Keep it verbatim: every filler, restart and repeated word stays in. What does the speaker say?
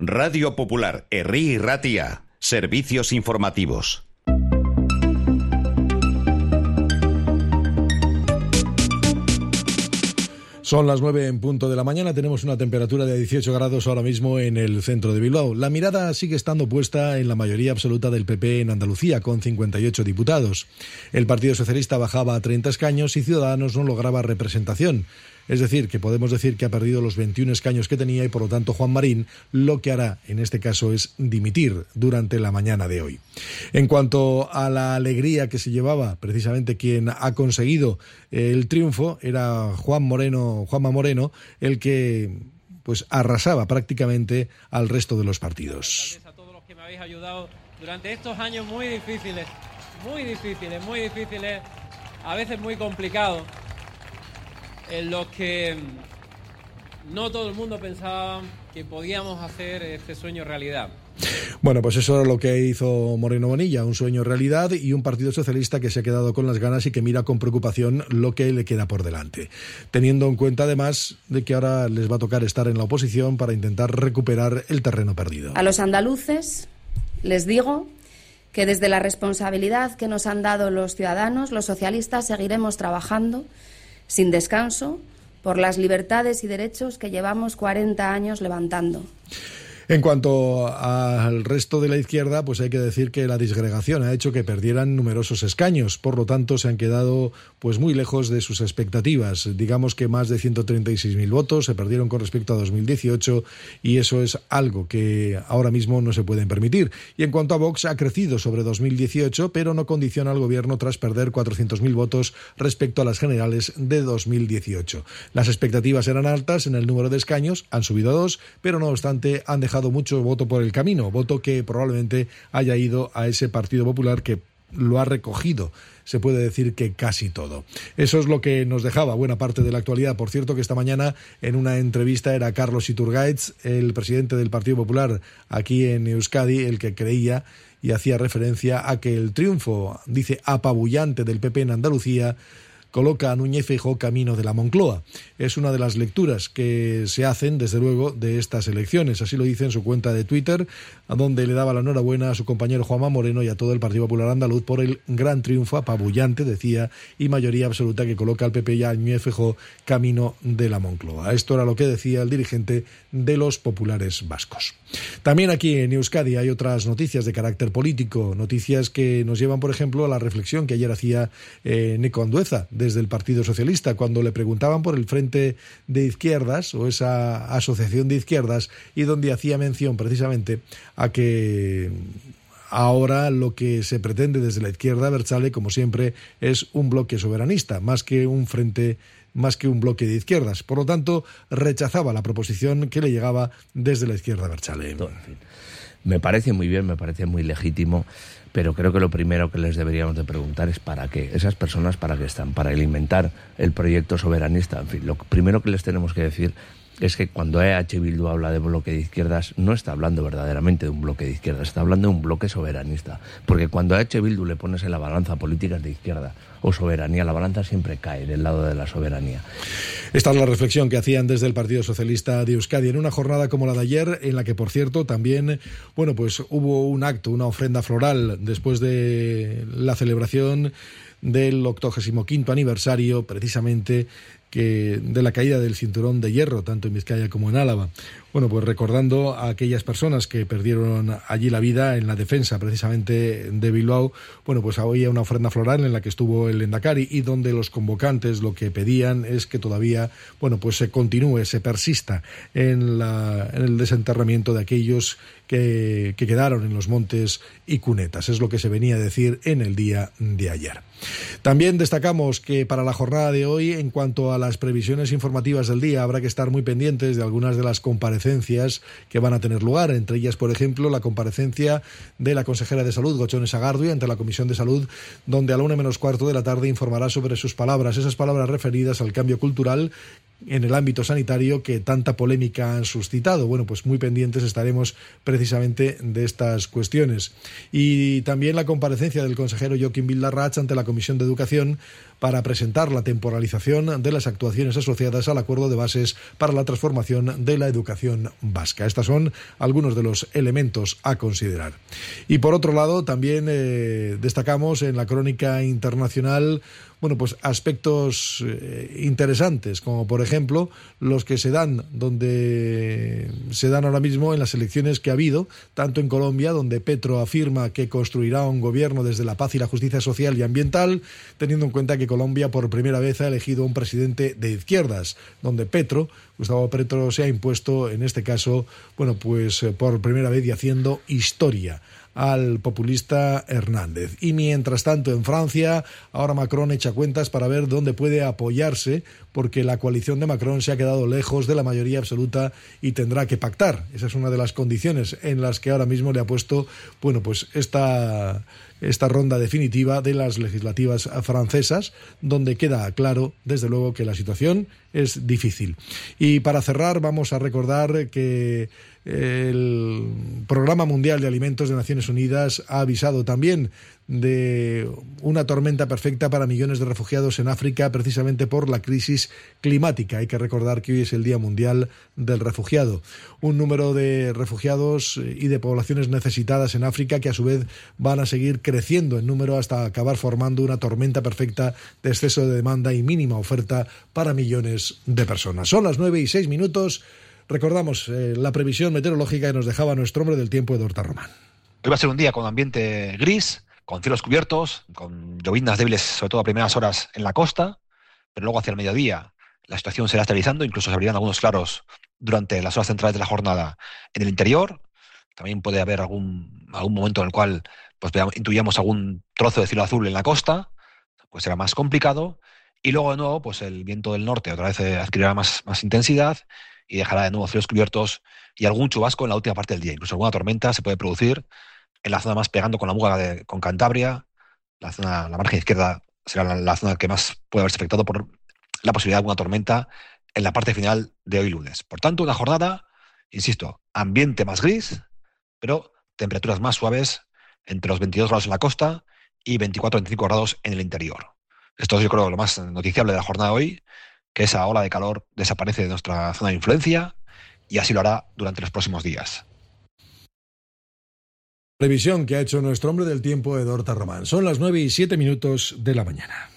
Radio Popular, Herri y Ratia. Servicios informativos. Son las nueve en punto de la mañana, tenemos una temperatura de dieciocho grados ahora mismo en el centro de Bilbao. La mirada sigue estando puesta en la mayoría absoluta del P P en Andalucía, con cincuenta y ocho diputados. El Partido Socialista bajaba a treinta escaños y Ciudadanos no lograba representación. Es decir, que podemos decir que ha perdido los veintiún escaños que tenía y por lo tanto Juan Marín lo que hará en este caso es dimitir durante la mañana de hoy. En cuanto a la alegría que se llevaba, precisamente quien ha conseguido el triunfo era Juan Moreno, Juanma Moreno, el que pues arrasaba prácticamente al resto de los partidos. A todos los que me habéis ayudado durante estos años muy difíciles, muy difíciles, muy difíciles, a veces muy complicados, en los que no todo el mundo pensaba que podíamos hacer este sueño realidad. Bueno, pues eso era lo que hizo Moreno Bonilla, un sueño realidad y un Partido Socialista que se ha quedado con las ganas y que mira con preocupación lo que le queda por delante, teniendo en cuenta además de que ahora les va a tocar estar en la oposición para intentar recuperar el terreno perdido. A los andaluces les digo que desde la responsabilidad que nos han dado los ciudadanos, los socialistas seguiremos trabajando sin descanso por las libertades y derechos que llevamos cuarenta años levantando. En cuanto al resto de la izquierda, pues hay que decir que la disgregación ha hecho que perdieran numerosos escaños, por lo tanto se han quedado pues muy lejos de sus expectativas. Digamos que más de ciento treinta y seis mil votos se perdieron con respecto a dos mil dieciocho y eso es algo que ahora mismo no se pueden permitir. Y en cuanto a Vox, ha crecido sobre dos mil dieciocho, pero no condiciona al gobierno tras perder cuatrocientos mil votos respecto a las generales de dos mil dieciocho. Las expectativas eran altas en el número de escaños, han subido a dos, pero no obstante han dejado mucho voto por el camino, voto que probablemente haya ido a ese Partido Popular que lo ha recogido, se puede decir que casi todo. Eso es lo que nos dejaba buena parte de la actualidad. Por cierto que esta mañana en una entrevista era Carlos Iturgaiz, el presidente del Partido Popular aquí en Euskadi, el que creía y hacía referencia a que el triunfo, dice, apabullante del P P en Andalucía coloca a Núñez Feijóo camino de la Moncloa. Es una de las lecturas que se hacen, desde luego, de estas elecciones. Así lo dice en su cuenta de Twitter, a donde le daba la enhorabuena a su compañero Juanma Moreno y a todo el Partido Popular Andaluz por el gran triunfo apabullante, decía, y mayoría absoluta que coloca al P P y a Núñez Feijóo camino de la Moncloa. Esto era lo que decía el dirigente de los populares vascos. También aquí en Euskadi hay otras noticias de carácter político, noticias que nos llevan, por ejemplo, a la reflexión que ayer hacía eh, Neco Andueza, desde el Partido Socialista, cuando le preguntaban por el Frente de Izquierdas o esa asociación de izquierdas y donde hacía mención precisamente a que ahora lo que se pretende desde la izquierda abertzale, como siempre, es un bloque soberanista, más que un frente más que un bloque de izquierdas. Por lo tanto, rechazaba la proposición que le llegaba desde la izquierda abertzale. En fin, me parece muy bien, me parece muy legítimo, pero creo que lo primero que les deberíamos de preguntar es ¿para qué? Esas personas ¿para qué están? Para alimentar el proyecto soberanista. En fin, lo primero que les tenemos que decir es que cuando E H Bildu habla de bloque de izquierdas, no está hablando verdaderamente de un bloque de izquierdas, está hablando de un bloque soberanista. Porque cuando a E H Bildu le pones en la balanza políticas de izquierda o soberanía, la balanza siempre cae del lado de la soberanía. Esta es la reflexión que hacían desde el Partido Socialista de Euskadi en una jornada como la de ayer, en la que, por cierto, también, bueno, pues hubo un acto, una ofrenda floral después de la celebración del octogésimo quinto aniversario, precisamente, que de la caída del cinturón de hierro, tanto en Vizcaya como en Álava. Bueno, pues recordando a aquellas personas que perdieron allí la vida en la defensa precisamente de Bilbao, bueno, pues había una ofrenda floral en la que estuvo el Lehendakari y donde los convocantes lo que pedían es que todavía, bueno, pues se continúe, se persista en, la, en el desenterramiento de aquellos que, que quedaron en los montes y cunetas. Es lo que se venía a decir en el día de ayer. También destacamos que para la jornada de hoy, en cuanto a las previsiones informativas del día, habrá que estar muy pendientes de algunas de las comparecencias que van a tener lugar, entre ellas, por ejemplo, la comparecencia de la consejera de Salud, Gotzone Sagardui, ante la Comisión de Salud, donde a la una menos cuarto de la tarde informará sobre sus palabras, esas palabras referidas al cambio cultural en el ámbito sanitario que tanta polémica han suscitado. Bueno, pues muy pendientes estaremos precisamente de estas cuestiones. Y también la comparecencia del consejero Joaquim Vildarrach ante la Comisión de Educación para presentar la temporalización de las actuaciones asociadas al acuerdo de bases para la transformación de la educación vasca. Estos son algunos de los elementos a considerar. Y por otro lado, también eh, destacamos en la crónica internacional bueno, pues aspectos eh, interesantes, como por ejemplo los que se dan donde se dan ahora mismo en las elecciones que ha habido, tanto en Colombia, donde Petro afirma que construirá un gobierno desde la paz y la justicia social y ambiental, teniendo en cuenta que Colombia por primera vez ha elegido un presidente de izquierdas, donde Petro, Gustavo Petro, se ha impuesto en este caso, bueno, pues por primera vez y haciendo historia al populista Hernández. Y mientras tanto en Francia, ahora Macron echa cuentas para ver dónde puede apoyarse, porque la coalición de Macron se ha quedado lejos de la mayoría absoluta y tendrá que pactar. Esa es una de las condiciones en las que ahora mismo le ha puesto, bueno, pues esta, esta ronda definitiva de las legislativas francesas, donde queda claro, desde luego, que la situación es difícil. Y para cerrar, vamos a recordar que el Programa Mundial de Alimentos de Naciones Unidas ha avisado también de una tormenta perfecta para millones de refugiados en África, precisamente por la crisis climática. Hay que recordar que hoy es el Día Mundial del Refugiado. Un número de refugiados y de poblaciones necesitadas en África que a su vez van a seguir creciendo en número hasta acabar formando una tormenta perfecta de exceso de demanda y mínima oferta para millones de personas. Son las nueve y seis minutos. Recordamos eh, la previsión meteorológica que nos dejaba nuestro hombre del tiempo, Eduardo Román. Hoy va a ser un día con ambiente gris, con cielos cubiertos, con lloviznas débiles, sobre todo a primeras horas en la costa, pero luego hacia el mediodía la situación se irá estabilizando, incluso se abrirán algunos claros durante las horas centrales de la jornada en el interior. También puede haber algún, algún momento en el cual pues, veamos, intuyamos algún trozo de cielo azul en la costa, pues será más complicado. Y luego de nuevo pues el viento del norte otra vez adquirirá más, más intensidad y dejará de nuevo cielos cubiertos y algún chubasco en la última parte del día. Incluso alguna tormenta se puede producir en la zona más pegando con la muga de, con Cantabria. La zona, la margen izquierda será la, la zona que más puede haberse afectado por la posibilidad de alguna tormenta en la parte final de hoy lunes. Por tanto, una jornada, insisto, ambiente más gris, pero temperaturas más suaves entre los veintidós grados en la costa y veinticuatro a veinticinco grados en el interior. Esto es, yo creo, lo más noticiable de la jornada de hoy, que esa ola de calor desaparece de nuestra zona de influencia y así lo hará durante los próximos días. Previsión que ha hecho nuestro hombre del tiempo, Eduardo Román. Son las nueve y siete minutos de la mañana.